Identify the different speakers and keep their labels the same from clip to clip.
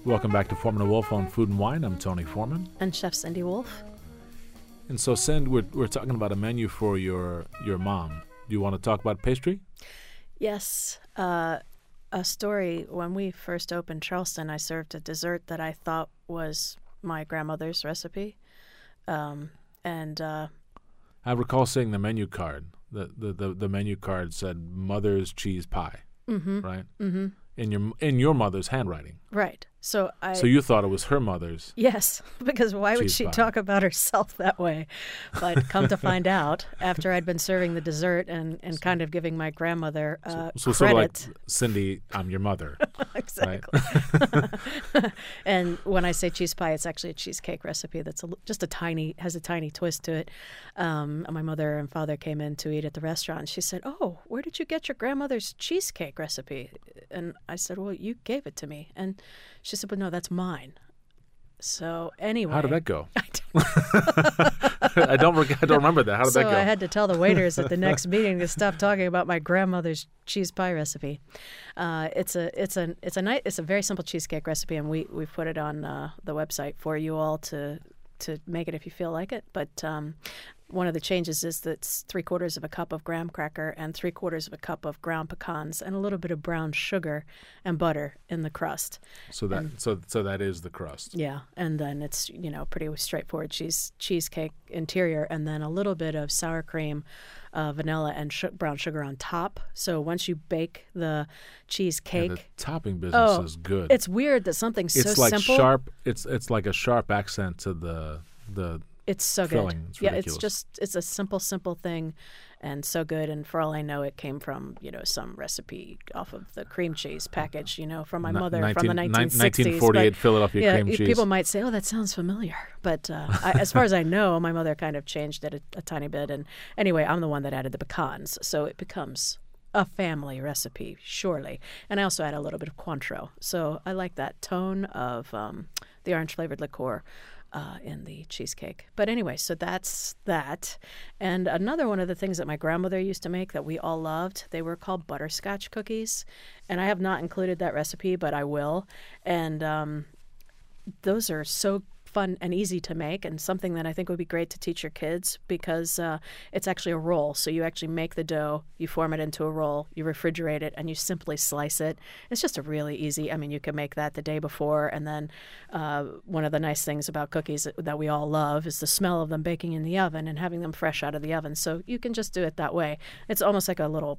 Speaker 1: Welcome back to Foreman and Wolf on Food and Wine. I'm Tony Foreman.
Speaker 2: And Chef Cindy Wolf.
Speaker 1: And so, Cindy, we're talking about a menu for your mom. Do you want to talk about pastry?
Speaker 2: Yes. A story, when we first opened Charleston, I served a dessert that I thought was my grandmother's recipe.
Speaker 1: I recall seeing the menu card. The menu card said mother's cheese pie, right? Mm-hmm. In your mother's handwriting.
Speaker 2: Right. So
Speaker 1: you thought it was her mother's.
Speaker 2: Yes, because why would she talk about herself that way? But come to find out, after I'd been serving the dessert and kind of giving my grandmother
Speaker 1: credit.
Speaker 2: Sort
Speaker 1: of like, Cindy, I'm your mother.
Speaker 2: Exactly. Right? And when I say cheese pie, it's actually a cheesecake recipe that's has a tiny twist to it. My mother and father came in to eat at the restaurant, and she said, "Oh, where did you get your grandmother's cheesecake recipe?" And I said, "Well, you gave it to me." And she said, "But no, that's mine." So anyway,
Speaker 1: how did that go? I don't remember that. How did that go?
Speaker 2: So I had to tell the waiters at the next meeting to stop talking about my grandmother's cheese pie recipe. It's a very simple cheesecake recipe, and we put it on the website for you all to make it if you feel like it. But one of the changes is that it's 3/4 of a cup of graham cracker and 3/4 of a cup of ground pecans and a little bit of brown sugar and butter in the crust.
Speaker 1: So that is the crust.
Speaker 2: Yeah, and then it's pretty straightforward cheesecake interior, and then a little bit of sour cream, vanilla, and brown sugar on top. So once you bake the cheesecake,
Speaker 1: the topping business is good.
Speaker 2: It's weird that something's so
Speaker 1: like
Speaker 2: simple.
Speaker 1: Sharp. It's like a sharp accent to the.
Speaker 2: It's so
Speaker 1: filling.
Speaker 2: good.
Speaker 1: It's
Speaker 2: ridiculous. It's a simple thing, and so good. And for all I know, it came from some recipe off of the cream cheese package, from my mother from the 1960s.
Speaker 1: 1948 Philadelphia cream cheese.
Speaker 2: People might say, "Oh, that sounds familiar," but as far as I know, my mother kind of changed it a tiny bit. And anyway, I'm the one that added the pecans, so it becomes a family recipe, surely. And I also add a little bit of Cointreau, so I like that tone of the orange flavored liqueur in the cheesecake. But anyway, so that's that. And another one of the things that my grandmother used to make that we all loved, they were called butterscotch cookies. And I have not included that recipe, but I will. And those are so fun and easy to make, and something that I think would be great to teach your kids, because it's actually a roll. So you actually make the dough, you form it into a roll, you refrigerate it, and you simply slice it. It's just a really easy, you can make that the day before. And then one of the nice things about cookies that we all love is the smell of them baking in the oven and having them fresh out of the oven. So you can just do it that way. It's almost like a little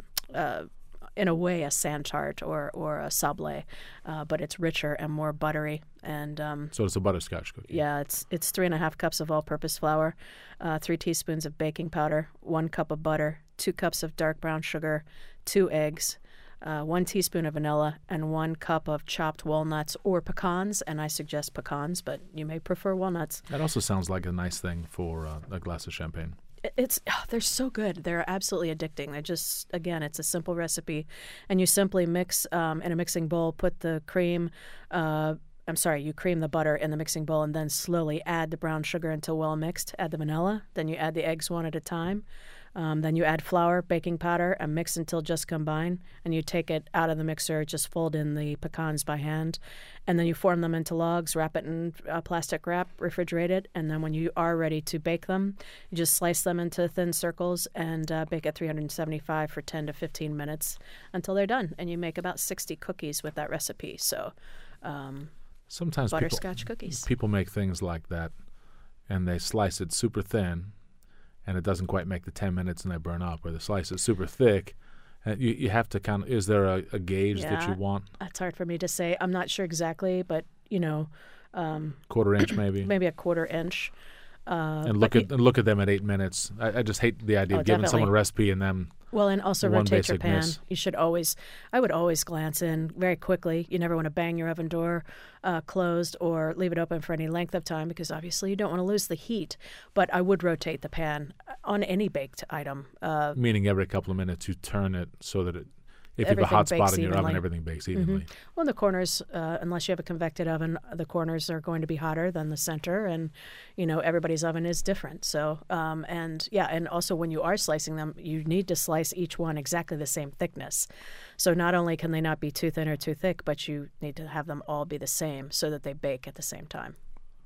Speaker 2: in a way, a sand-tart or a sablé, but it's richer and more buttery. And
Speaker 1: so it's a butterscotch cookie.
Speaker 2: Yeah, it's 3.5 cups of all-purpose flour, 3 teaspoons of baking powder, 1 cup of butter, 2 cups of dark brown sugar, 2 eggs, 1 teaspoon of vanilla, and 1 cup of chopped walnuts or pecans. And I suggest pecans, but you may prefer walnuts.
Speaker 1: That also sounds like a nice thing for a glass of champagne.
Speaker 2: They're so good. They're absolutely addicting. They just, again, it's a simple recipe, and you simply mix in a mixing bowl. Put the cream. You cream the butter in the mixing bowl, and then slowly add the brown sugar until well mixed. Add the vanilla. Then you add the eggs one at a time. Then you add flour, baking powder, and mix until just combine. And you take it out of the mixer, just fold in the pecans by hand. And then you form them into logs, wrap it in plastic wrap, refrigerate it. And then when you are ready to bake them, you just slice them into thin circles and bake at 375 for 10 to 15 minutes until they're done. And you make about 60 cookies with that recipe. So
Speaker 1: sometimes
Speaker 2: butterscotch cookies.
Speaker 1: People make things like that, and they slice it super thin, and it doesn't quite make the 10 minutes and they burn up, or the slice is super thick. And you have to kind of, is there a gauge that you want?
Speaker 2: That's hard for me to say. I'm not sure exactly, but,
Speaker 1: quarter inch maybe?
Speaker 2: Maybe a quarter inch.
Speaker 1: And look at them at 8 minutes. I just hate the idea of giving someone a recipe and them.
Speaker 2: Well, and also rotate your pan.
Speaker 1: Miss.
Speaker 2: I would always glance in very quickly. You never want to bang your oven door closed or leave it open for any length of time, because obviously you don't want to lose the heat. But I would rotate the pan on any baked item.
Speaker 1: Meaning every couple of minutes you turn it so that if you have a hot spot in your
Speaker 2: evenly.
Speaker 1: oven, everything bakes evenly.
Speaker 2: Mm-hmm. Well, the corners, unless you have a convected oven, the corners are going to be hotter than the center, and everybody's oven is different. So, and also when you are slicing them, you need to slice each one exactly the same thickness. So not only can they not be too thin or too thick, but you need to have them all be the same so that they bake at the same time.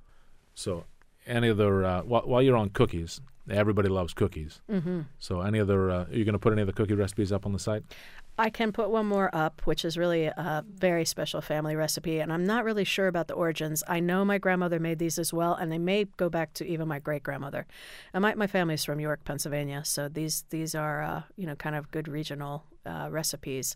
Speaker 1: So, any other while you're on cookies, everybody loves cookies.
Speaker 2: Mm-hmm.
Speaker 1: So, any other? Are you going to put any of the cookie recipes up on the site?
Speaker 2: I can put one more up, which is really a very special family recipe, and I'm not really sure about the origins. I know my grandmother made these as well, and they may go back to even my great-grandmother. And my family's from York, Pennsylvania, so these are kind of good regional recipes.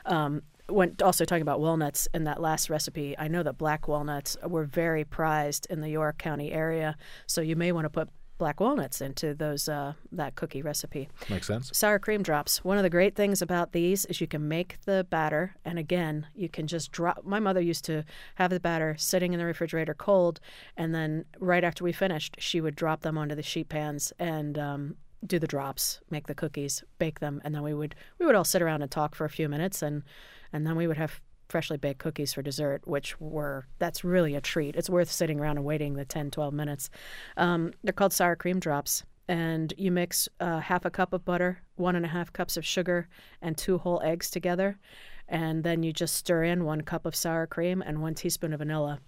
Speaker 2: When also talking about walnuts in that last recipe, I know that black walnuts were very prized in the York County area, so you may want to put black walnuts into those that cookie recipe.
Speaker 1: Makes sense.
Speaker 2: Sour cream drops. One of the great things about these is you can make the batter, and again, you can just drop. My mother used to have the batter sitting in the refrigerator cold, and then right after we finished, she would drop them onto the sheet pans and do the drops, make the cookies, bake them, and then we would all sit around and talk for a few minutes, and then we would have freshly baked cookies for dessert, that's really a treat. It's worth sitting around and waiting the 10, 12 minutes. They're called sour cream drops, and you mix half a cup of butter, 1.5 cups of sugar, and 2 whole eggs together, and then you just stir in 1 cup of sour cream and 1 teaspoon of vanilla.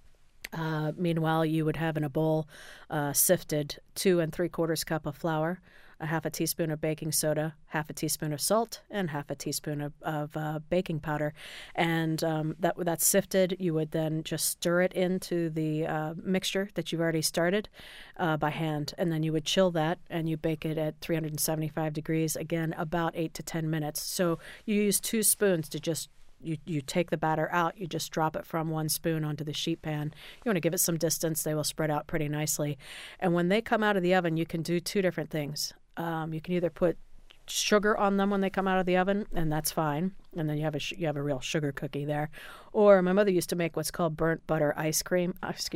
Speaker 2: Meanwhile, you would have in a bowl sifted 2 3/4 cup of flour, a half a teaspoon of baking soda, half a teaspoon of salt, and half a teaspoon of baking powder. And that's sifted. You would then just stir it into the mixture that you've already started by hand. And then you would chill that, and you bake it at 375 degrees, again, about 8 to 10 minutes. So you use 2 spoons to just You take the batter out, you just drop it from 1 spoon onto the sheet pan. You want to give it some distance. They will spread out pretty nicely. And when they come out of the oven, you can do 2 different things. You can either put sugar on them when they come out of the oven, and that's fine. And then you have a real sugar cookie there. Or my mother used to make what's called burnt butter icing.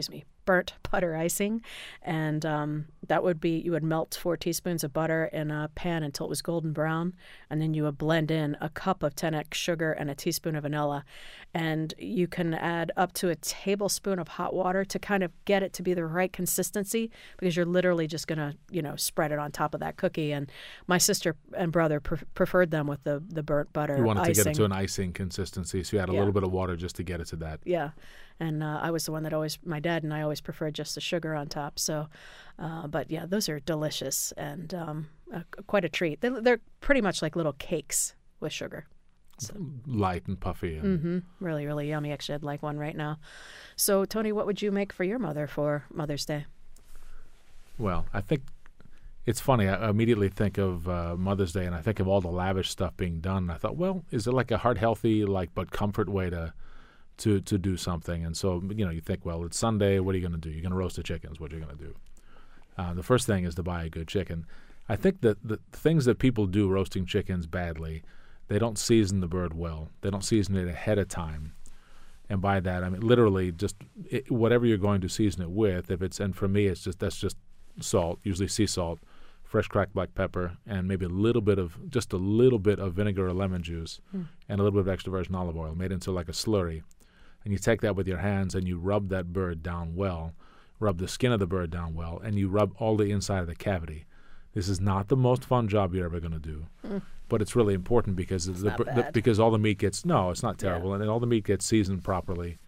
Speaker 2: And that would be, you would melt 4 teaspoons of butter in a pan until it was golden brown. And then you would blend in a cup of 10x sugar and a teaspoon of vanilla. And you can add up to a tablespoon of hot water to kind of get it to be the right consistency, because you're literally just going to, spread it on top of that cookie. And my sister and brother preferred them with the burnt butter.
Speaker 1: You wanted
Speaker 2: icing.
Speaker 1: To get it to an icing consistency, so you add a little bit of water just to get it to that.
Speaker 2: Yeah. And I was the one that my dad and I always preferred just the sugar on top. So, but yeah, those are delicious and quite a treat. They're pretty much like little cakes with sugar. So.
Speaker 1: Light and puffy.
Speaker 2: Really, really yummy. Actually, I'd like one right now. So, Tony, what would you make for your mother for Mother's Day?
Speaker 1: Well, I think it's funny. I immediately think of Mother's Day, and I think of all the lavish stuff being done. And I thought, well, is it like a heart healthy, but comfort way to do something? And so, you think, well, it's Sunday. What are you going to do? You're going to roast the chickens. What are you going to do? The first thing is to buy a good chicken. I think that the things that people do roasting chickens badly, they don't season the bird well. They don't season it ahead of time. And by that, I mean literally just whatever you're going to season it with. And for me, that's just salt, usually sea salt, fresh cracked black pepper, and maybe just a little bit of vinegar or lemon juice, and a little bit of extra virgin olive oil made into like a slurry. And you take that with your hands and you rub that bird down well, rub the skin of the bird down well, and you rub all the inside of the cavity. This is not the most fun job you're ever going to do, but it's really important because because all the meat gets it's not terrible, and all the meat gets seasoned properly.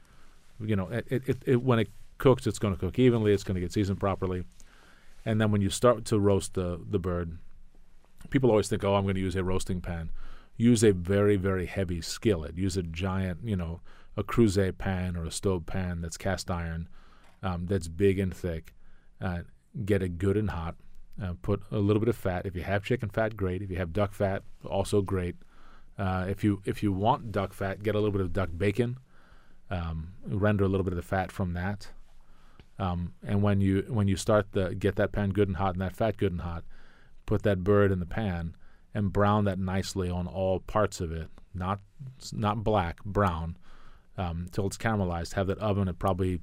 Speaker 1: It when it cooks, it's going to cook evenly. It's going to get seasoned properly. And then when you start to roast the bird, people always think, I'm going to use a roasting pan. Use a very, very heavy skillet. Use a giant, a Creuset pan or a stove pan that's cast iron, that's big and thick. Get it good and hot. Put a little bit of fat. If you have chicken fat, great. If you have duck fat, also great. If you want duck fat, get a little bit of duck bacon. Render a little bit of the fat from that. And when you start get that pan good and hot and that fat good and hot, put that bird in the pan and brown that nicely on all parts of it, not black, brown, till it's caramelized. Have that oven at probably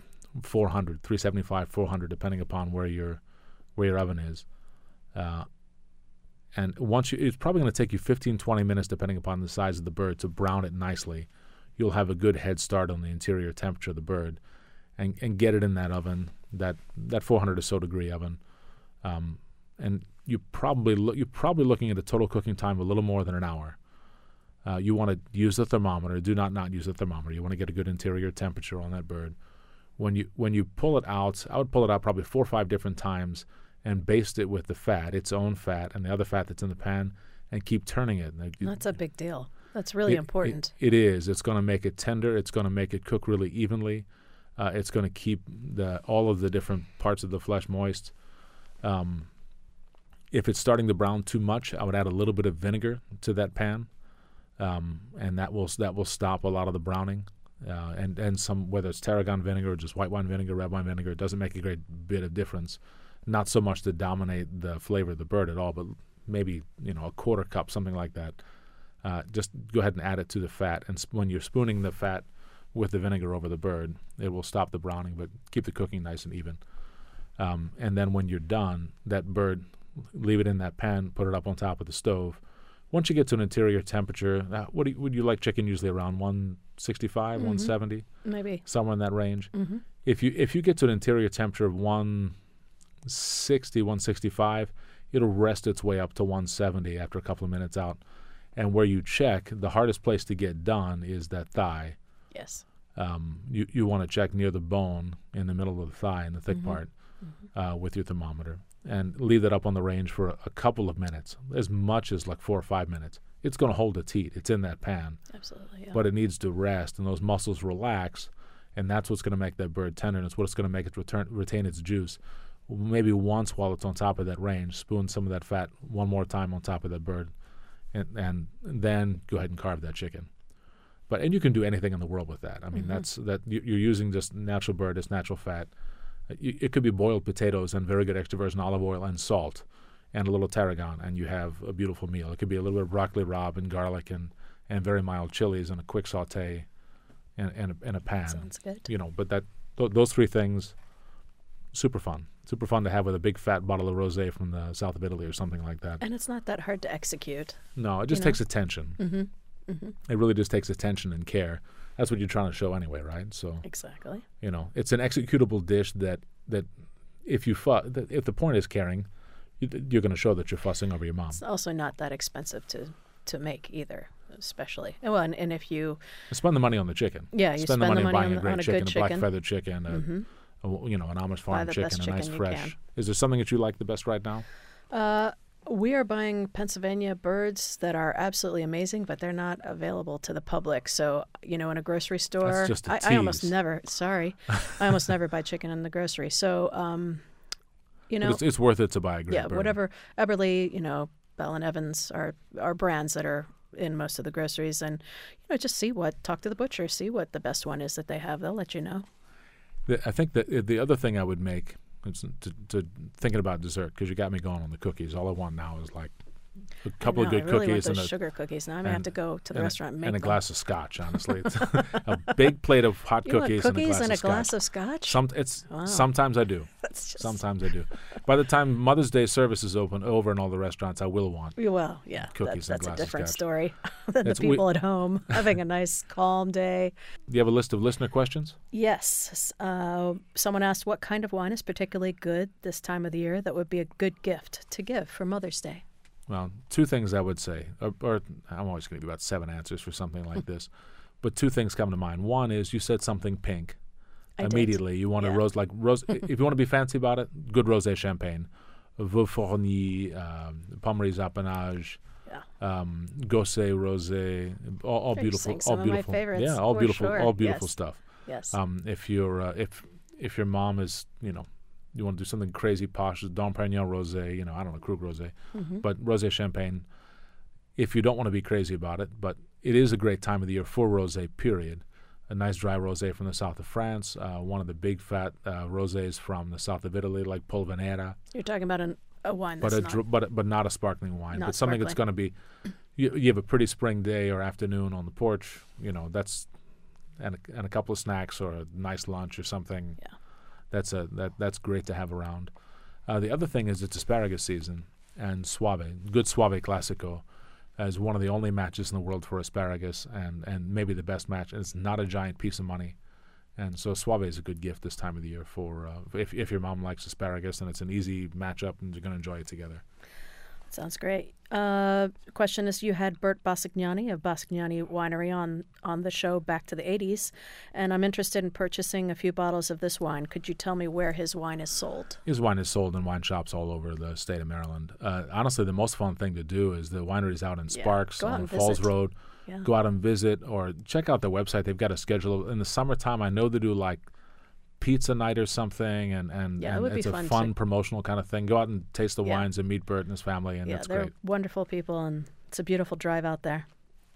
Speaker 1: 375, 400, depending upon where your oven is. And it's probably going to take you 15, 20 minutes, depending upon the size of the bird, to brown it nicely. You'll have a good head start on the interior temperature of the bird, and get it in that oven, that 400 or so degree oven. And you're probably looking at a total cooking time of a little more than an hour. You want to use the thermometer. Do not use the thermometer. You want to get a good interior temperature on that bird. When you pull it out, I would pull it out probably 4 or 5 different times and baste it with the fat, its own fat, and the other fat that's in the pan, and keep turning it.
Speaker 2: That's a big deal. That's really important.
Speaker 1: It is. It's going to make it tender. It's going to make it cook really evenly. It's going to keep all of the different parts of the flesh moist. If it's starting to brown too much, I would add a little bit of vinegar to that pan, and that will stop a lot of the browning. And some, whether it's tarragon vinegar or just white wine vinegar, red wine vinegar, it doesn't make a great bit of difference. Not so much to dominate the flavor of the bird at all, but maybe a quarter cup, something like that. Just go ahead and add it to the fat, and when you're spooning the fat with the vinegar over the bird, it will stop the browning, but keep the cooking nice and even. And then when you're done, that bird, leave it in that pan, put it up on top of the stove. Once you get to an interior temperature, would you like chicken usually around 165, 170?
Speaker 2: Maybe.
Speaker 1: Somewhere in that range.
Speaker 2: Mm-hmm.
Speaker 1: If you get to an interior temperature of 160, 165, it'll rest its way up to 170 after a couple of minutes out. And where you check, the hardest place to get done is that thigh.
Speaker 2: Yes.
Speaker 1: You want to check near the bone in the middle of the thigh, in the thick part, with your thermometer. And leave that up on the range for a couple of minutes, as much as like 4 or 5 minutes. It's going to hold its heat. It's in that pan.
Speaker 2: Absolutely, yeah.
Speaker 1: But it needs to rest, and those muscles relax, and that's what's going to make that bird tender, and it's what's going to make it retain its juice. Maybe once while it's on top of that range, spoon some of that fat one more time on top of that bird, and then go ahead and carve that chicken. And you can do anything in the world with that. I mean, you're using just natural bird, it's natural fat. It could be boiled potatoes and very good extra virgin olive oil and salt and a little tarragon, and you have a beautiful meal. It could be a little bit of broccoli rabe and garlic and very mild chilies and a quick saute in a pan.
Speaker 2: Sounds good.
Speaker 1: But those 3 things, super fun. Super fun to have with a big fat bottle of rosé from the south of Italy or something like that.
Speaker 2: And it's not that hard to execute.
Speaker 1: No, it just takes attention.
Speaker 2: Mm-hmm. Mm-hmm.
Speaker 1: It really just takes attention and care. That's what you're trying to show anyway, right? So
Speaker 2: exactly.
Speaker 1: It's an executable dish that if the point is caring, you're going to show that you're fussing over your mom.
Speaker 2: It's also not that expensive to make either, especially. And if you
Speaker 1: spend the money on the chicken,
Speaker 2: you spend the money on buying
Speaker 1: a great chicken,
Speaker 2: good
Speaker 1: a black feathered chicken, an Amish farm chicken, a nice fresh. Is there something that you like the best right now?
Speaker 2: We are buying Pennsylvania birds that are absolutely amazing, but they're not available to the public. So, in a grocery store,
Speaker 1: that's just a tease.
Speaker 2: I almost never buy chicken in the grocery. So,
Speaker 1: it's worth it to buy a great bird.
Speaker 2: Yeah, whatever. Eberly, Bell and Evans are brands that are in most of the groceries. And, just talk to the butcher, see what the best one is that they have. They'll let you know.
Speaker 1: I think that the other thing I would make, to thinking about dessert, because you got me going on the cookies. All I want now is like a couple of good cookies
Speaker 2: and sugar cookies. Now I may have to go to the restaurant and make
Speaker 1: them. A glass of scotch. Honestly, a big plate of hot cookies and a glass of scotch. Sometimes I do. Sometimes I do. By the time Mother's Day service is over in all the restaurants, I will want.
Speaker 2: Well, yeah,
Speaker 1: cookies
Speaker 2: that's
Speaker 1: and
Speaker 2: a different
Speaker 1: scotch.
Speaker 2: Story than the people at home having a nice calm day.
Speaker 1: Do you have a list of listener questions?
Speaker 2: Yes. Someone asked what kind of wine is particularly good this time of the year that would be a good gift to give for Mother's Day.
Speaker 1: Well, 2 things I would say, or I'm always going to give about 7 answers for something like this, but 2 things come to mind. One is you said something pink. Immediately, you want a rose. If you want to be fancy about it, good rosé champagne, Veuve Fourny, Pommery's Appanage, Gosset rosé, all beautiful,
Speaker 2: some
Speaker 1: all beautiful,
Speaker 2: of my favorites,
Speaker 1: yeah, all beautiful,
Speaker 2: sure.
Speaker 1: all beautiful stuff.
Speaker 2: Yes.
Speaker 1: If your mom is, you want to do something crazy posh, Dom Perignon rosé, I don't know, Krug rosé, but rosé champagne. If you don't want to be crazy about it, but it is a great time of the year for rosé. Period. A nice dry rosé from the south of France, one of the big fat rosés from the south of Italy, like Polvanera.
Speaker 2: You're talking about a wine that's
Speaker 1: but not a sparkling wine, but something that's going to be. You have a pretty spring day or afternoon on the porch, that's and a couple of snacks or a nice lunch or something.
Speaker 2: Yeah.
Speaker 1: That's great to have around. The other thing is it's asparagus season, and Soave. Good Soave Classico is one of the only matches in the world for asparagus, and maybe the best match. And it's not a giant piece of money. And so Soave is a good gift this time of the year for if your mom likes asparagus, and it's an easy matchup, and you're going to enjoy it together.
Speaker 2: Sounds great. Question is, you had Bert Bassignani of Bassignani Winery on the show back to the 80s, and I'm interested in purchasing a few bottles of this wine. Could you tell me where his wine is sold?
Speaker 1: His wine is sold in wine shops all over the state of Maryland. Honestly, the most fun thing to do is the winery's out in Sparks on Falls Road.
Speaker 2: Yeah.
Speaker 1: Go out and visit or check out their website. They've got a schedule. In the summertime, I know they do like pizza night or something, and it's a fun promotional kind of thing. Go out and taste the wines and meet Bert and his family, and it's
Speaker 2: they're
Speaker 1: great.
Speaker 2: Wonderful people, and it's a beautiful drive out there.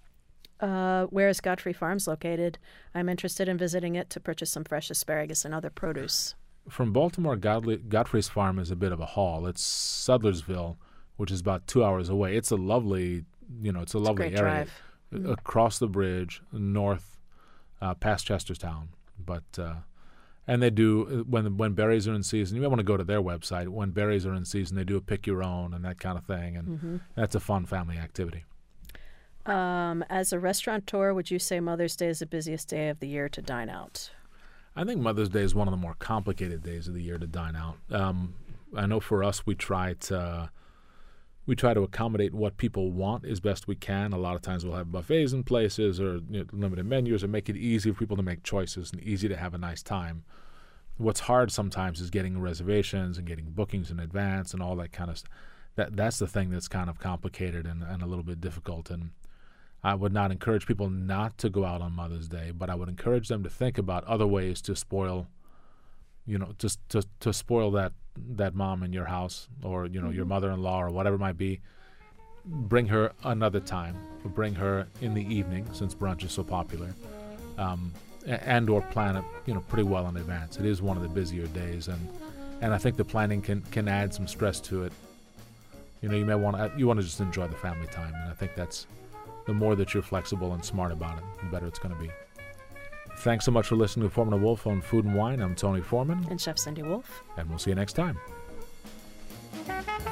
Speaker 2: Where is Godfrey Farms located? I'm interested in visiting it to purchase some fresh asparagus and other produce.
Speaker 1: From Baltimore, Godfrey's Farm is a bit of a haul. It's Sudlersville, which is about 2 hours away. It's a lovely, it's a lovely area.
Speaker 2: Drive.
Speaker 1: Across the bridge, north, past Chestertown, but. And they do, when berries are in season, you may want to go to their website. When berries are in season, they do a pick your own and that kind of thing. And that's a fun family activity.
Speaker 2: As a restaurateur, would you say Mother's Day is the busiest day of the year to dine out?
Speaker 1: I think Mother's Day is one of the more complicated days of the year to dine out. I know for us, we try to accommodate what people want as best we can. A lot of times we'll have buffets in places or limited menus, or make it easy for people to make choices and easy to have a nice time. What's hard sometimes is getting reservations and getting bookings in advance and all that kind of stuff. That's the thing that's kind of complicated and a little bit difficult. And I would not encourage people not to go out on Mother's Day, but I would encourage them to think about other ways to spoil, just to spoil that mom in your house, or your mother-in-law or whatever it might be. Bring her another time, or bring her in the evening, since brunch is so popular, and or plan it pretty well in advance. It is one of the busier days, and I think the planning can add some stress to it. You may want to just enjoy the family time, and I think that's the more that you're flexible and smart about it, the better it's going to be. Thanks so much for listening to Foreman and Wolf on Food and Wine. I'm Tony Foreman.
Speaker 2: And Chef Cindy Wolf.
Speaker 1: And we'll see you next time.